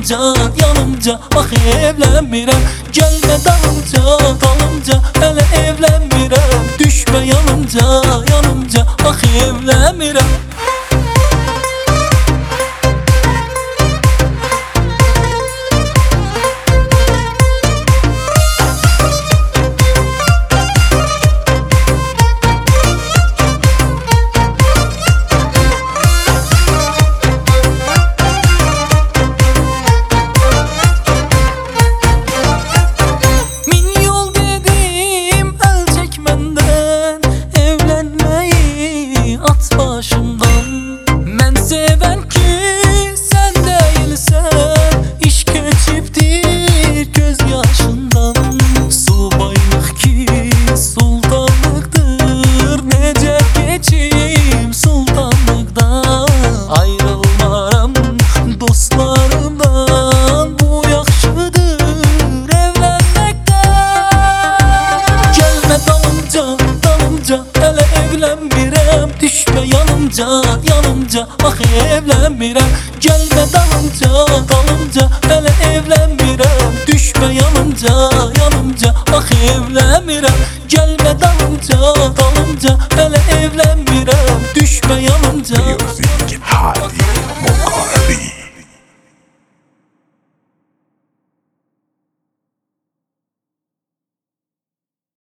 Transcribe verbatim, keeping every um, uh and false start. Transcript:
yanımca, yanımca, bak evlenmirəm. Gelme dalımca, dalımca, hele evlenmirəm. Düşme yanımca, yanımca, bak evlenmirəm. Mən sevən ki sən deyilsən, iş keçibdir göz yaşından. Subaylıq ki sultanlıqdır, necə keçim sultanlıqdan. Ayrılmaram dostlarımdan, bu yaxşıdır evlənməkdən. Gəlmə dalımca, dalımca, hələ evlənmirəm. Düşmə yanımca, yanımca, bak evlenmirəm. Gelme